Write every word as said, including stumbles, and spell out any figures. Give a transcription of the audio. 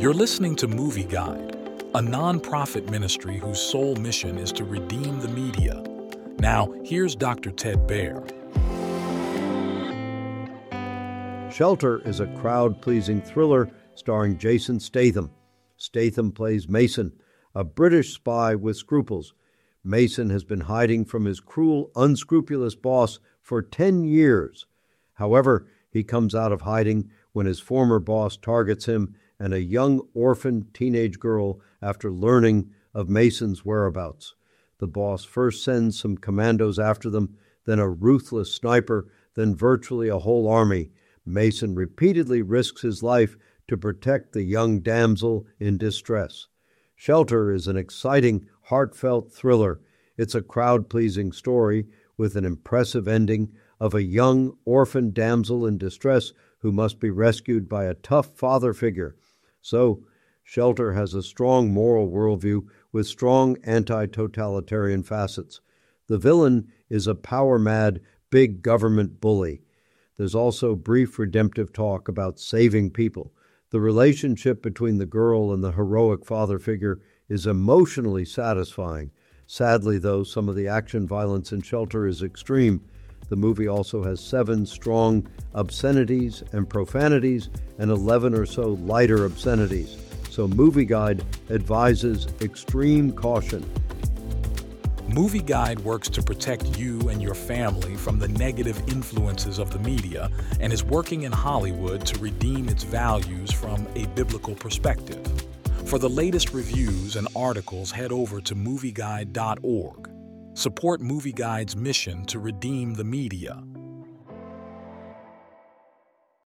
You're listening to Movie Guide, a non-profit ministry whose sole mission is to redeem the media. Now, here's Doctor Ted Baehr. Shelter is a crowd-pleasing thriller starring Jason Statham. Statham plays Mason, a British spy with scruples. Mason has been hiding from his cruel, unscrupulous boss for ten years. However, he comes out of hiding when his former boss targets him and a young orphan teenage girl after learning of Mason's whereabouts. The boss first sends some commandos after them, then a ruthless sniper, then virtually a whole army. Mason repeatedly risks his life to protect the young damsel in distress. Shelter is an exciting, heartfelt thriller. It's a crowd-pleasing story with an impressive ending of a young orphan damsel in distress who must be rescued by a tough father figure. So, Shelter has a strong moral worldview with strong anti-totalitarian facets. The villain is a power-mad, big government bully. There's also brief redemptive talk about saving people. The relationship between the girl and the heroic father figure is emotionally satisfying. Sadly, though, some of the action violence in Shelter is extreme. The movie also has seven strong obscenities and profanities and eleven or so lighter obscenities. So Movie Guide advises extreme caution. Movie Guide works to protect you and your family from the negative influences of the media and is working in Hollywood to redeem its values from a biblical perspective. For the latest reviews and articles, head over to movie guide dot org. Support Movie Guide's mission to redeem the media.